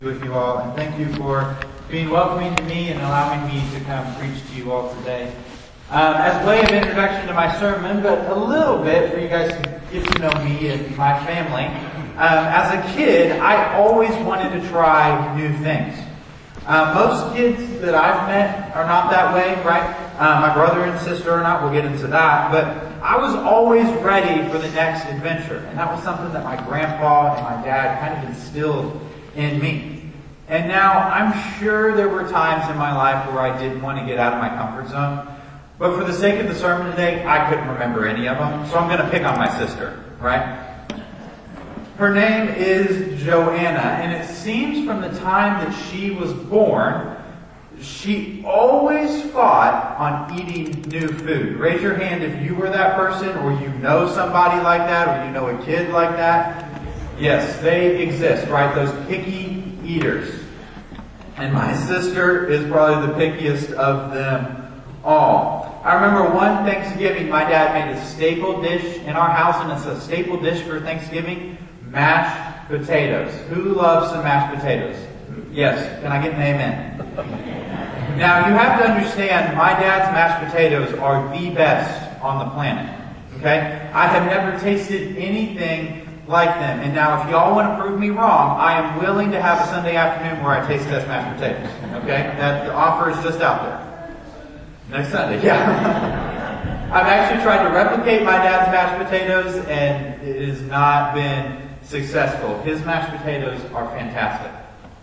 With you all, and thank you for being welcoming to me and allowing me to come preach to you all today. As a way of introduction to my sermon, but a little bit for you guys to get to know me and my family. As a kid, I always wanted to try new things. Most kids that I've met are not that way, right? My brother and sister are not. We'll get into that. But I was always ready for the next adventure, and that was something that my grandpa and my dad kind of instilled in me. And now, I'm sure there were times in my life where I did want to get out of my comfort zone. But for the sake of the sermon today, I couldn't remember any of them. So I'm going to pick on my sister, right? Her name is Joanna. And it seems from the time that she was born, she always fought on eating new food. Raise your hand if you were that person, or you know somebody like that, or you know a kid like that. Yes, they exist, right? Those picky eaters. And my sister is probably the pickiest of them all. I remember one Thanksgiving, my dad made a staple dish in our house, and it's a staple dish for Thanksgiving, mashed potatoes. Who loves some mashed potatoes? Yes. Can I get an amen? Now, you have to understand, my dad's mashed potatoes are the best on the planet. Okay? I have never tasted anything like them. And now, if y'all want to prove me wrong, I am willing to have a Sunday afternoon where I taste test mashed potatoes. Okay? That the offer is just out there. Next Sunday, yeah. I've actually tried to replicate my dad's mashed potatoes, and it has not been successful. His mashed potatoes are fantastic.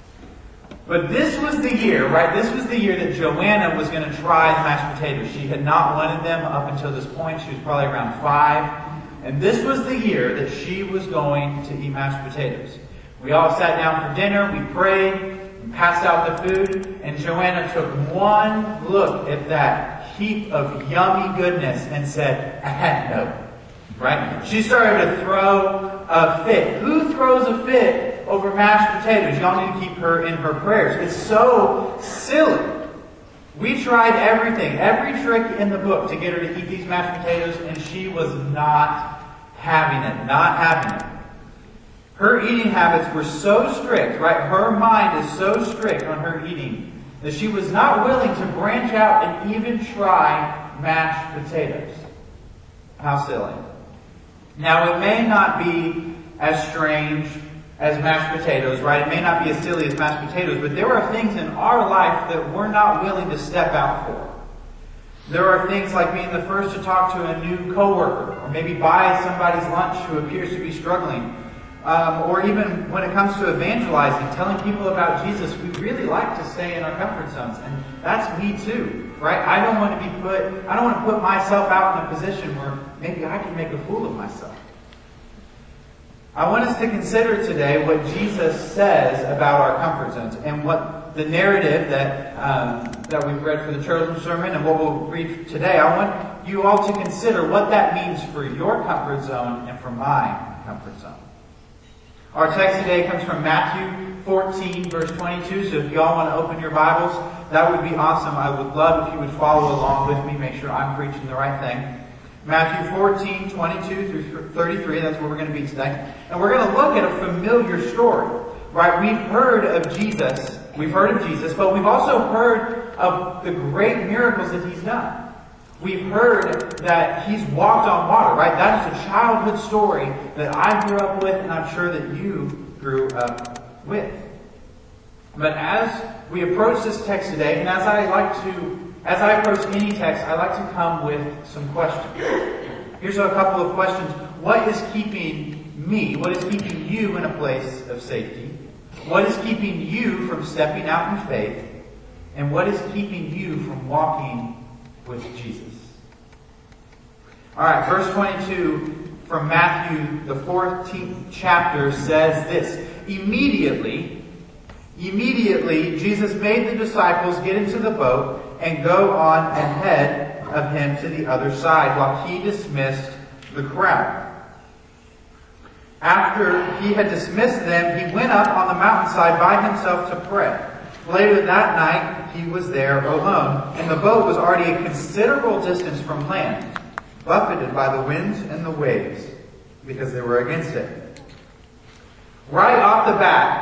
But this was the year, right? This was the year that Joanna was going to try the mashed potatoes. She had not wanted them up until this point. She was probably around 5. And this was the year that she was going to eat mashed potatoes. We all sat down for dinner, we prayed, we passed out the food, and Joanna took one look at that heap of yummy goodness and said, no. Right? She started to throw a fit. Who throws a fit over mashed potatoes? Y'all need to keep her in her prayers. It's so silly. We tried everything, every trick in the book to get her to eat these mashed potatoes, and she was not having it. Her eating habits were so strict, right? Her mind is so strict on her eating that she was not willing to branch out and even try mashed potatoes. How silly. Now, it may not be as strange as mashed potatoes, right? It may not be as silly as mashed potatoes, but there are things in our life that we're not willing to step out for. There are things like being the first to talk to a new coworker, or maybe buy somebody's lunch who appears to be struggling. Or even when it comes to evangelizing, telling people about Jesus, we really like to stay in our comfort zones. And that's me too, right? I don't want to put myself out in a position where maybe I can make a fool of myself. I want us to consider today what Jesus says about our comfort zones, and what the narrative that we've read for the children's sermon and what we'll read today. I want you all to consider what that means for your comfort zone and for my comfort zone. Our text today comes from Matthew 14, verse 22. So if y'all want to open your Bibles, that would be awesome. I would love if you would follow along with me, make sure I'm preaching the right thing. Matthew 14, 22 through 33, that's where we're going to be today. And we're going to look at a familiar story, right? We've heard of Jesus, but we've also heard of the great miracles that He's done. We've heard that He's walked on water, right? That is a childhood story that I grew up with, and I'm sure that you grew up with. But as we approach this text today, and as I approach any text, I like to come with some questions. Here's a couple of questions. What is keeping me? What is keeping you in a place of safety? What is keeping you from stepping out in faith? And what is keeping you from walking with Jesus? Alright, verse 22 from Matthew, the 14th chapter, says this. Immediately, Jesus made the disciples get into the boat and go on ahead of Him to the other side while He dismissed the crowd. After He had dismissed them, He went up on the mountainside by Himself to pray. Later that night, He was there alone, and the boat was already a considerable distance from land, buffeted by the winds and the waves, because they were against it. Right off the bat,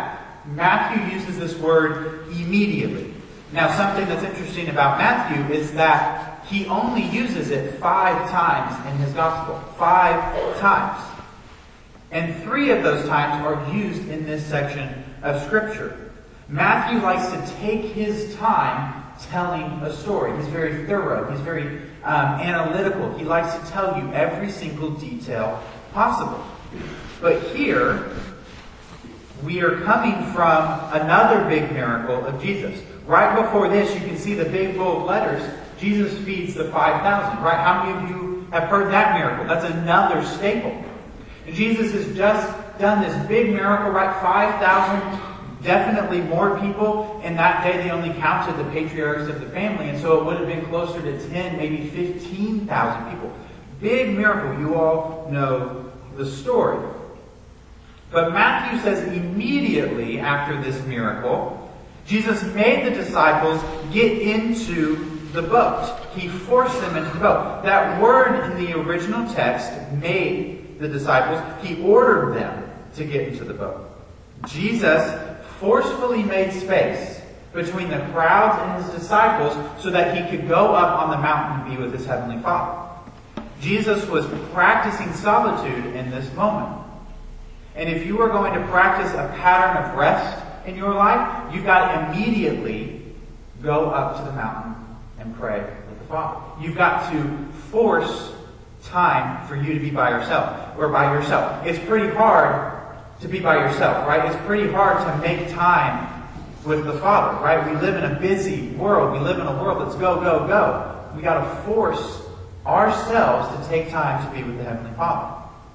Matthew uses this word immediately. Now, something that's interesting about Matthew is that he only uses it 5 times in his gospel. 5 times. And 3 of those times are used in this section of Scripture. Matthew likes to take his time telling a story. He's very thorough. He's very analytical. He likes to tell you every single detail possible. But here, we are coming from another big miracle of Jesus. Right before this, you can see the big bold letters. Jesus feeds the 5,000, right? How many of you have heard that miracle? That's another staple. And Jesus has just done this big miracle, right? 5,000, definitely more people. In that day, they only counted the patriarchs of the family, and so it would have been closer to 10, maybe 15,000 people. Big miracle. You all know the story. But Matthew says immediately after this miracle, Jesus made the disciples get into the boat. He forced them into the boat. That word in the original text, made the disciples, he ordered them to get into the boat. Jesus forcefully made space between the crowds and his disciples so that he could go up on the mountain and be with his heavenly Father. Jesus was practicing solitude in this moment. And if you are going to practice a pattern of rest in your life, you've got to immediately go up to the mountain and pray with the Father. You've got to force time for you to be by yourself, or by yourself. It's pretty hard to be by yourself, right? It's pretty hard to make time with the Father, right? We live in a busy world. We live in a world that's go, go, go. We got to force ourselves to take time to be with the Heavenly Father.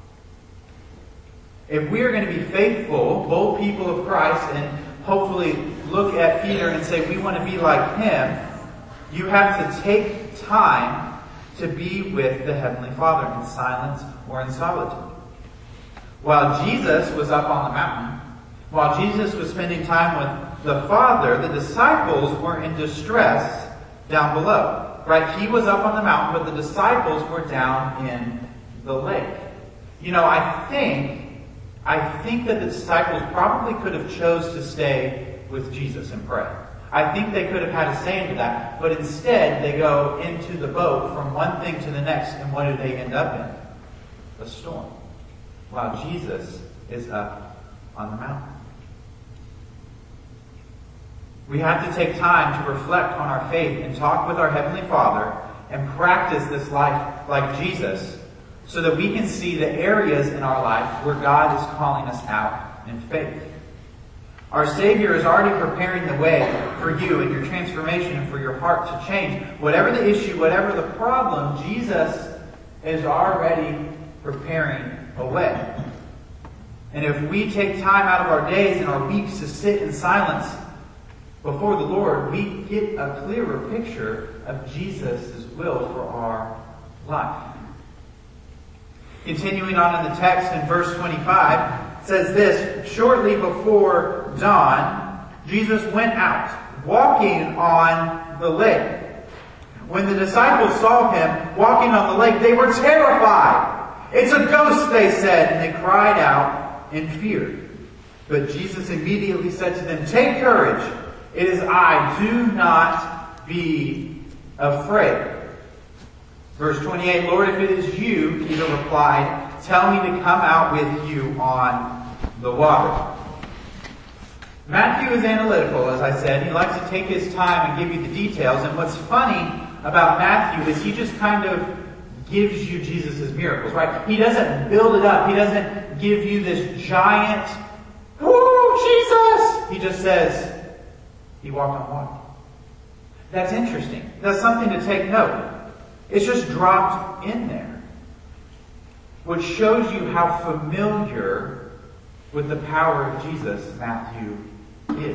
If we are going to be faithful, bold people of Christ, and hopefully look at Peter and say we want to be like him, you have to take time to be with the Heavenly Father in silence or in solitude. While Jesus was up on the mountain, while Jesus was spending time with the Father, the disciples were in distress down below. Right? He was up on the mountain, but the disciples were down in the lake. You know, I think that the disciples probably could have chose to stay with Jesus and pray. I think they could have had a say into that, but instead they go into the boat from one thing to the next, and what do they end up in? A storm. While Jesus is up on the mountain. We have to take time to reflect on our faith and talk with our Heavenly Father and practice this life like Jesus, so that we can see the areas in our life where God is calling us out in faith. Our Savior is already preparing the way for you and your transformation and for your heart to change. Whatever the issue, whatever the problem, Jesus is already preparing a way. And if we take time out of our days and our weeks to sit in silence before the Lord, we get a clearer picture of Jesus' will for our life. Continuing on in the text in verse 25, it says this: shortly before dawn, Jesus went out, walking on the lake. When the disciples saw him walking on the lake, they were terrified. "It's a ghost," they said, and they cried out in fear. But Jesus immediately said to them, "Take courage, it is I, do not be afraid." Verse 28, "Lord, if it is you," Peter replied, "tell me to come out with you on the water." Matthew is analytical, as I said. He likes to take his time and give you the details. And what's funny about Matthew is he just kind of gives you Jesus' miracles, right? He doesn't build it up. He doesn't give you this giant, "Woo, Jesus!" He just says, he walked on water. That's interesting. That's something to take note. It's just dropped in there, which shows you how familiar with the power of Jesus Matthew is.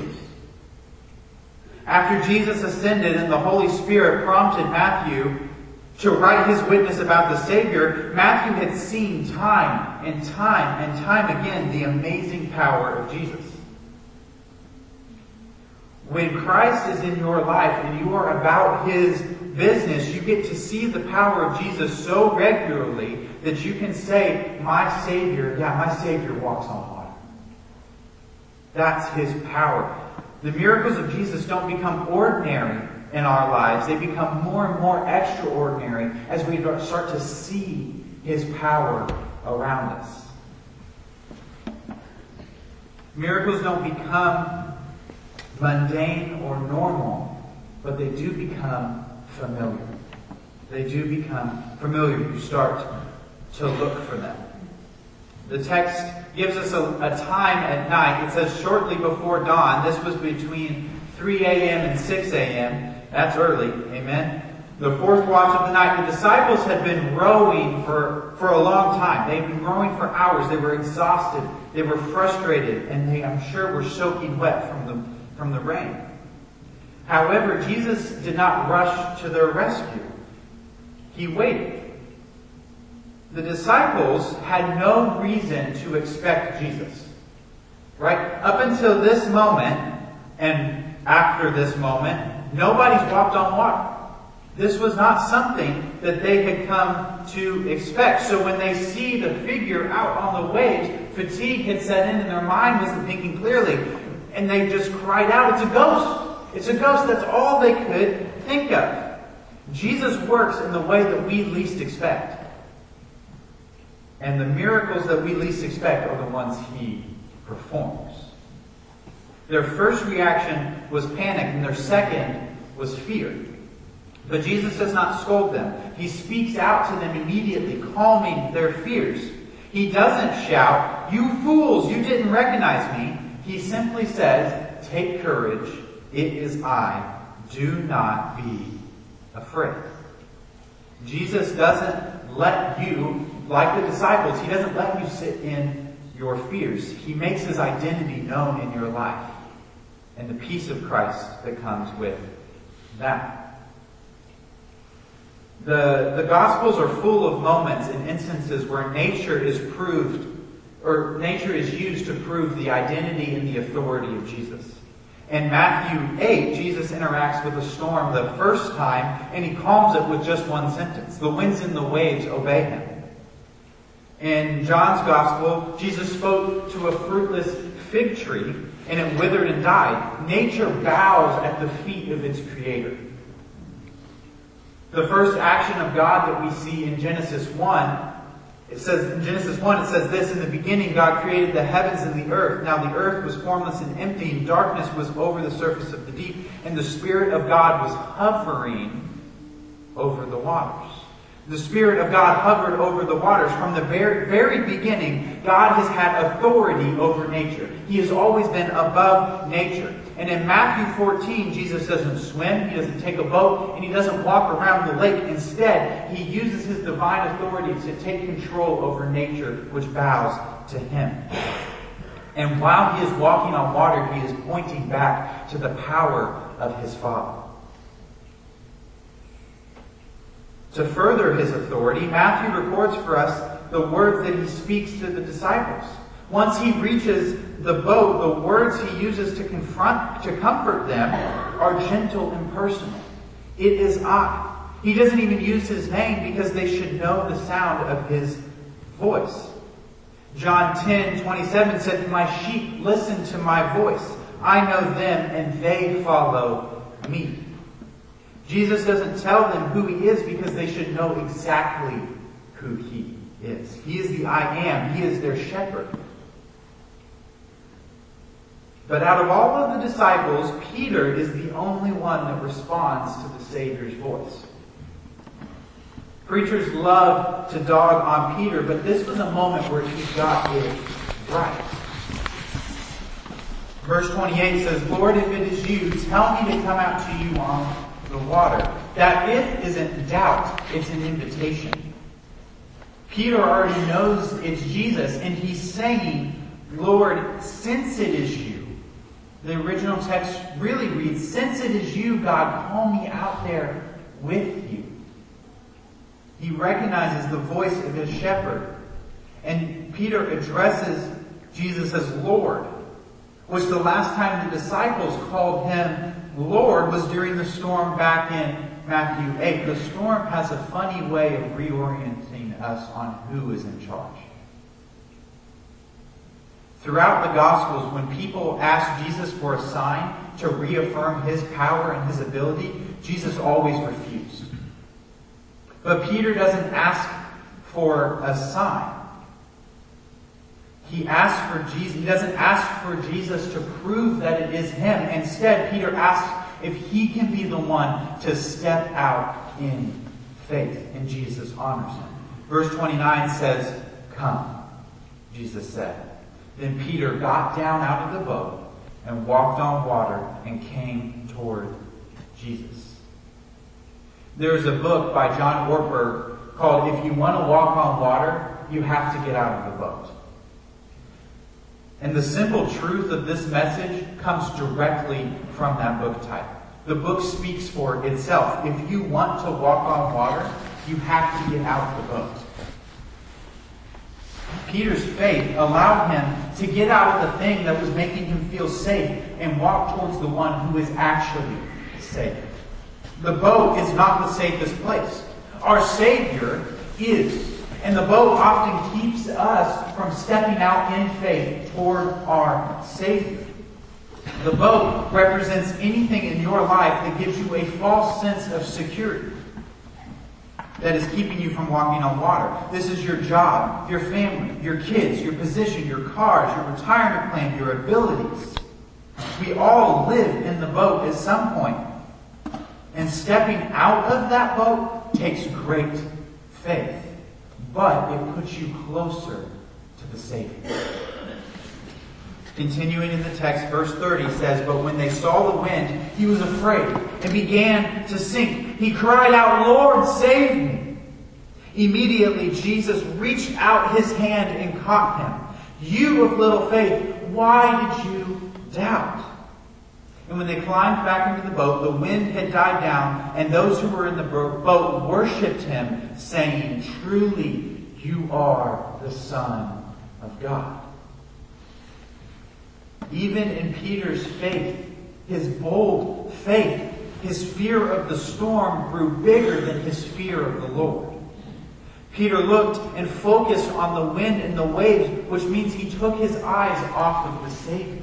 After Jesus ascended and the Holy Spirit prompted Matthew to write his witness about the Savior, Matthew had seen time and time and time again the amazing power of Jesus. When Christ is in your life and you are about his business, you get to see the power of Jesus so regularly that you can say, my Savior walks on water. That's his power. The miracles of Jesus don't become ordinary in our lives. They become more and more extraordinary as we start to see his power around us. Miracles don't become mundane or normal, but they do become familiar. They do become familiar. You start to look for them. The text gives us a time at night. It says shortly before dawn. This was between 3 a.m. and 6 a.m. That's early. Amen. The fourth watch of the night. The disciples had been rowing for a long time. They'd been rowing for hours. They were exhausted. They were frustrated. And they, I'm sure, were soaking wet from the rain. However, Jesus did not rush to their rescue. He waited. The disciples had no reason to expect Jesus. Right? Up until this moment, and after this moment, nobody's walked on water. This was not something that they had come to expect. So when they see the figure out on the waves, fatigue had set in and their mind wasn't thinking clearly. And they just cried out, "It's a ghost! It's a ghost!" That's all they could think of. Jesus works in the way that we least expect. And the miracles that we least expect are the ones he performs. Their first reaction was panic, and their second was fear. But Jesus does not scold them. He speaks out to them immediately, calming their fears. He doesn't shout, "You fools, you didn't recognize me." He simply says, "Take courage, it is I. Do not be afraid." Jesus doesn't let you, like the disciples, he doesn't let you sit in your fears. He makes his identity known in your life and the peace of Christ that comes with that. The Gospels are full of moments and instances where nature is used to prove the identity and the authority of Jesus. In Matthew 8, Jesus interacts with a storm the first time, and he calms it with just one sentence. The winds and the waves obey him. In John's Gospel, Jesus spoke to a fruitless fig tree, and it withered and died. Nature bows at the feet of its creator. The first action of God that we see in Genesis 1, it says this: "In the beginning God created the heavens and the earth. Now the earth was formless and empty, and darkness was over the surface of the deep, and the Spirit of God was hovering over the waters." The Spirit of God hovered over the waters. From the very beginning, God has had authority over nature. He has always been above nature. And in Matthew 14, Jesus doesn't swim, he doesn't take a boat, and he doesn't walk around the lake. Instead, he uses his divine authority to take control over nature, which bows to him. And while he is walking on water, he is pointing back to the power of his Father. To further his authority, Matthew records for us the words that he speaks to the disciples. Once he reaches the boat, the words he uses to comfort them are gentle and personal. "It is I." He doesn't even use his name because they should know the sound of his voice. John 10:27 said, "My sheep listen to my voice. I know them and they follow me." Jesus doesn't tell them who he is because they should know exactly who he is. He is the I am. He is their shepherd. But out of all of the disciples, Peter is the only one that responds to the Savior's voice. Preachers love to dog on Peter, but this was a moment where he got it right. Verse 28 says, "Lord, if it is you, tell me to come out to you on the water." That "if" isn't doubt, it's an invitation. Peter already knows it's Jesus, and he's saying, "Lord, since it is you." The original text really reads, "Since it is you, God, call me out there with you." He recognizes the voice of his shepherd. And Peter addresses Jesus as Lord, which the last time the disciples called him Lord was during the storm back in Matthew 8. The storm has a funny way of reorienting us on who is in charge. Throughout the Gospels, when people ask Jesus for a sign to reaffirm his power and his ability, Jesus always refused. But Peter doesn't ask for a sign. He doesn't ask for Jesus to prove that it is him. Instead, Peter asks if he can be the one to step out in faith, and Jesus honors him. Verse 29 says, "Come," Jesus said. Then Peter got down out of the boat and walked on water and came toward Jesus. There's a book by John Ortberg called "If You Want to Walk on Water, You Have to Get Out of the Boat." And the simple truth of this message comes directly from that book title. The book speaks for itself. If you want to walk on water, you have to get out of the boat. Peter's faith allowed him to get out of the thing that was making him feel safe and walk towards the one who is actually safe. The boat is not the safest place. Our Savior is. And the boat often keeps us from stepping out in faith toward our Savior. The boat represents anything in your life that gives you a false sense of security, that is keeping you from walking on water. This is your job, your family, your kids, your position, your cars, your retirement plan, your abilities. We all live in the boat at some point. And stepping out of that boat takes great faith. But it puts you closer to the Savior. Continuing in the text, verse 30 says, "But when they saw the wind, he was afraid and began to sink. He cried out, 'Lord, save me!' Immediately Jesus reached out his hand and caught him. 'You of little faith, why did you doubt?' And when they climbed back into the boat, the wind had died down, and those who were in the boat worshipped him, saying, 'Truly, you are the Son of God.'" Even in Peter's faith, his bold faith, his fear of the storm grew bigger than his fear of the Lord. Peter looked and focused on the wind and the waves, which means he took his eyes off of the Savior.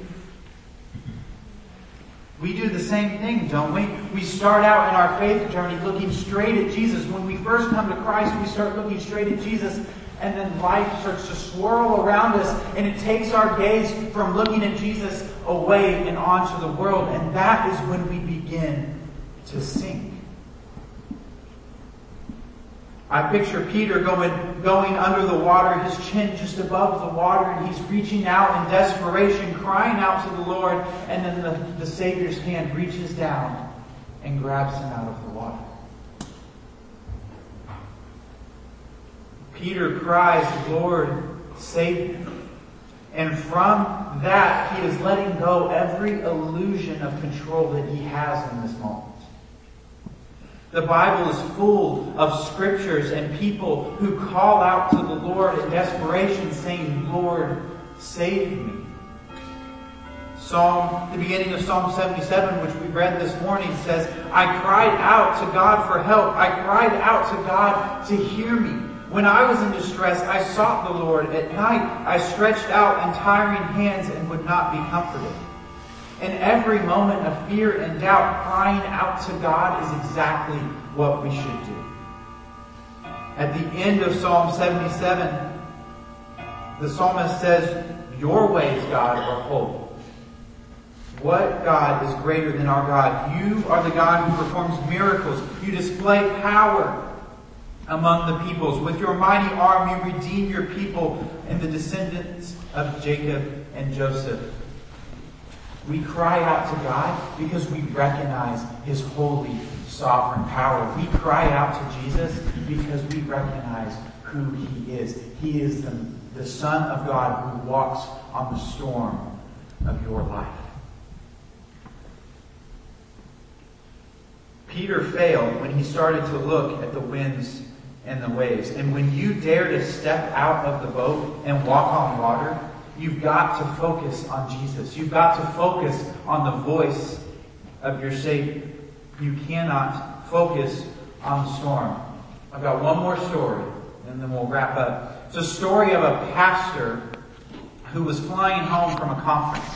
We do the same thing, don't we? We start out in our faith journey looking straight at Jesus. When we first come to Christ, we start looking straight at Jesus, and then life starts to swirl around us, and it takes our gaze from looking at Jesus away and onto the world, and that is when we begin to sink. I picture Peter going under the water, his chin just above the water, and he's reaching out in desperation, crying out to the Lord, and then the Savior's hand reaches down and grabs him out of the water. Peter cries, "Lord, save me." And from that, he is letting go every illusion of control that he has in this moment. The Bible is full of scriptures and people who call out to the Lord in desperation, saying, "Lord, save me." The beginning of Psalm 77, which we read this morning, says, "I cried out to God for help. I cried out to God to hear me. When I was in distress, I sought the Lord. At night, I stretched out untiring hands and would not be comforted." In every moment of fear and doubt, crying out to God is exactly what we should do. At the end of Psalm 77, the psalmist says, "Your ways, God, are holy." What God is greater than our God? You are the God who performs miracles. You display power among the peoples. With your mighty arm, you redeem your people and the descendants of Jacob and Joseph. We cry out to God because we recognize his holy, sovereign power. We cry out to Jesus because we recognize who he is. He is the Son of God who walks on the storm of your life. Peter failed when he started to look at the winds and the waves. And when you dare to step out of the boat and walk on water, you've got to focus on Jesus. You've got to focus on the voice of your Savior. You cannot focus on the storm. I've got one more story, and then we'll wrap up. It's a story of a pastor who was flying home from a conference.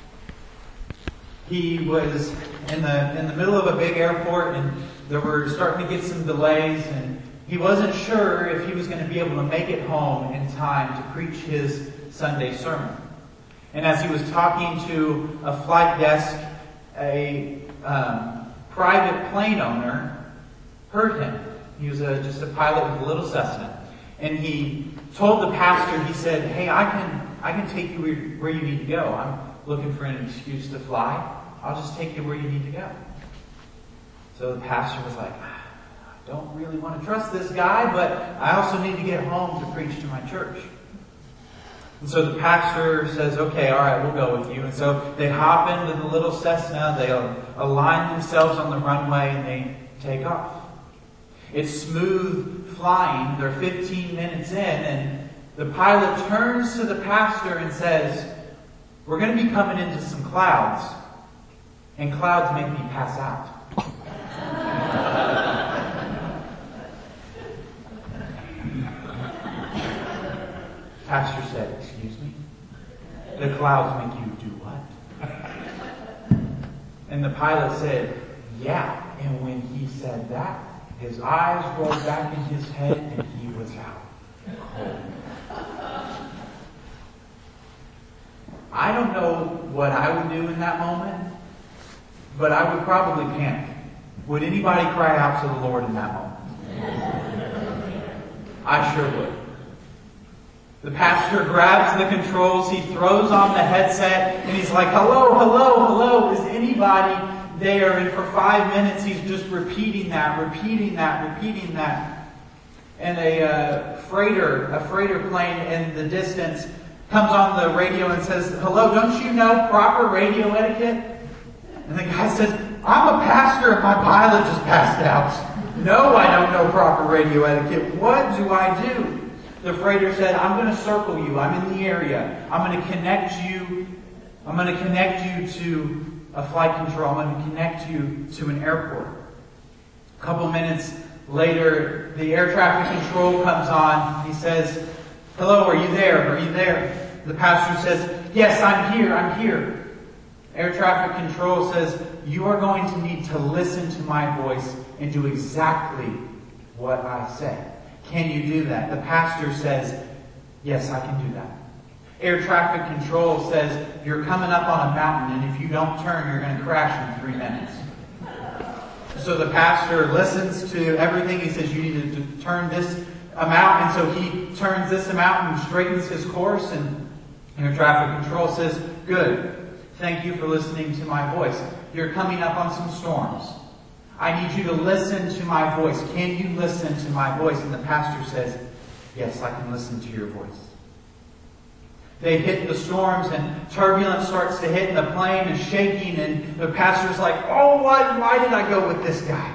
He was in the middle of a big airport, and there were starting to get some delays, and he wasn't sure if he was going to be able to make it home in time to preach his Sunday sermon. And as he was talking to a flight desk, a private plane owner heard him. He was just a pilot with a little Cessna. And he told the pastor, he said, "Hey, I can take you where you need to go. I'm looking for an excuse to fly. I'll just take you where you need to go." So the pastor was like, "I don't really want to trust this guy, but I also need to get home to preach to my church." And so the pastor says, "Okay, all right, we'll go with you." And so they hop into the little Cessna, they align themselves on the runway, and they take off. It's smooth flying. They're 15 minutes in, and the pilot turns to the pastor and says, "We're going to be coming into some clouds, and clouds make me pass out." Pastor said, "Excuse me? The clouds make you do what?" And the pilot said, "Yeah." And when he said that, his eyes rolled back in his head and he was out cold. I don't know what I would do in that moment, but I would probably panic. Would anybody cry out to the Lord in that moment? I sure would. The pastor grabs the controls, he throws on the headset, and he's like, "Hello, hello, hello, is anybody there?" And for 5 minutes he's just repeating that. And a freighter plane in the distance comes on the radio and says, "Hello, don't you know proper radio etiquette?" And the guy says, "I'm a pastor and my pilot just passed out. No, I don't know proper radio etiquette. What do I do?" The freighter said, "I'm going to circle you. I'm in the area. I'm going to connect you to a flight control. I'm going to connect you to an airport." A couple minutes later, the air traffic control comes on. He says, "Hello, are you there? Are you there?" The pastor says, "Yes, I'm here. Air traffic control says, "You are going to need to listen to my voice and do exactly what I say. Can you do that?" The pastor says, "Yes, I can do that." Air traffic control says, "You're coming up on a mountain, and if you don't turn, you're going to crash in 3 minutes." So the pastor listens to everything. He says, "You need to turn this amount." And so he turns this amount and straightens his course. And air traffic control says, "Good. Thank you for listening to my voice. You're coming up on some storms. I need you to listen to my voice. Can you listen to my voice?" And the pastor says, "Yes, I can listen to your voice." They hit the storms and turbulence starts to hit and the plane is shaking and the pastor's like, "Oh, why did I go with this guy?"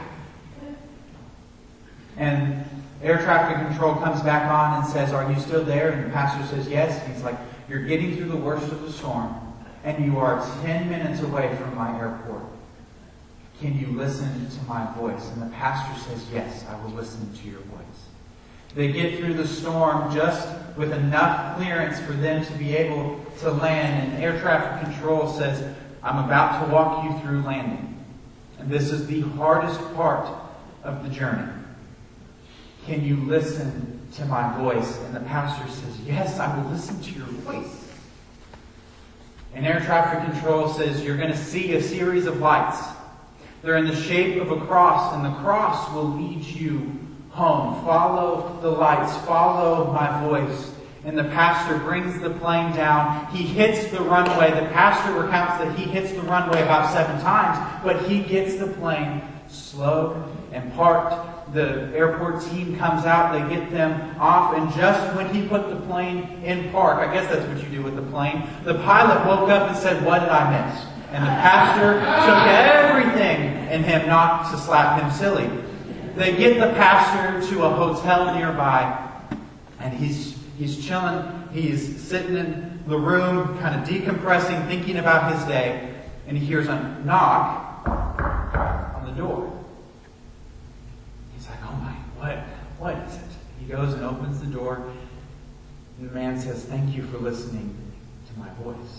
And air traffic control comes back on and says, "Are you still there?" And the pastor says, "Yes." And he's like, "You're getting through the worst of the storm and you are 10 minutes away from my airport. Can you listen to my voice?" And the pastor says, "Yes, I will listen to your voice." They get through the storm just with enough clearance for them to be able to land. And air traffic control says, "I'm about to walk you through landing. And this is the hardest part of the journey. Can you listen to my voice?" And the pastor says, "Yes, I will listen to your voice." And air traffic control says, "You're going to see a series of lights. They're in the shape of a cross, and the cross will lead you home. Follow the lights. Follow my voice." And the pastor brings the plane down. He hits the runway. The pastor recounts that he hits the runway about 7 times, but he gets the plane slowed and parked. The airport team comes out. They get them off. And just when he put the plane in park, I guess that's what you do with the plane, the pilot woke up and said, "What did I miss?" And the pastor took everything in him not to slap him silly. They get the pastor to a hotel nearby, and he's chilling. He's sitting in the room, kind of decompressing, thinking about his day, and he hears a knock on the door. He's like, "Oh my, what is it?" He goes and opens the door, and the man says, "Thank you for listening to my voice.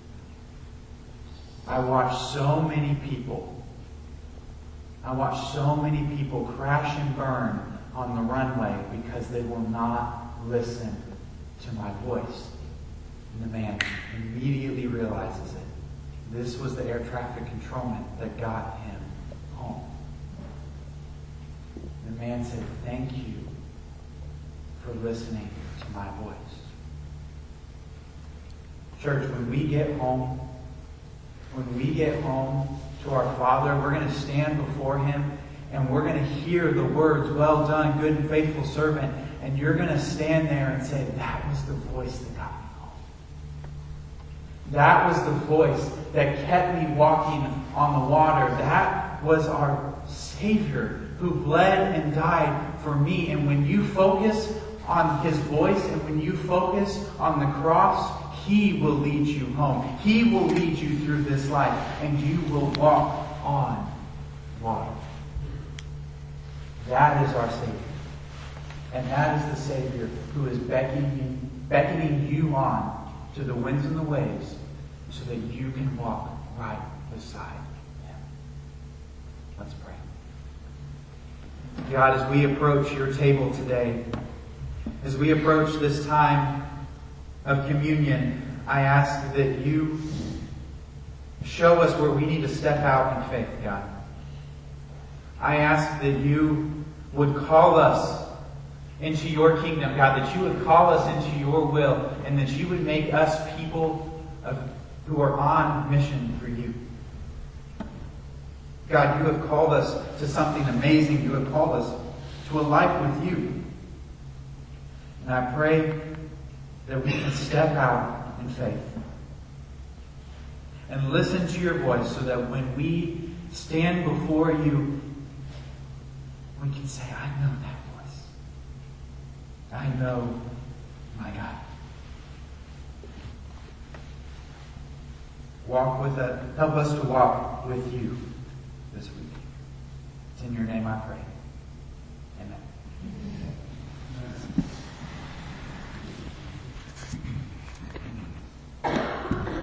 I watch so many people crash and burn on the runway because they will not listen to my voice. And the man immediately realizes it. This was the air traffic controlman that got him home. The man said, "Thank you for listening to my voice." Church, when we get home to our Father, we're going to stand before Him and we're going to hear the words, "Well done, good and faithful servant." And you're going to stand there and say, "That was the voice that got me home. That was the voice that kept me walking on the water. That was our Savior who bled and died for me." And when you focus on His voice and when you focus on the cross, He will lead you home. He will lead you through this life, and you will walk on water. That is our Savior. And that is the Savior who is beckoning you on to the winds and the waves so that you can walk right beside Him. Let's pray. God, as we approach your table today, as we approach this time of communion, I ask that you show us where we need to step out in faith, God. I ask that you would call us into your kingdom, God, that you would call us into your will, and that you would make us people who are on mission for you. God, you have called us to something amazing. You have called us to a life with you. And I pray that we can step out in faith and listen to your voice so that when we stand before you, we can say, "I know that voice. I know my God." Help us to walk with you this week. It's in your name I pray.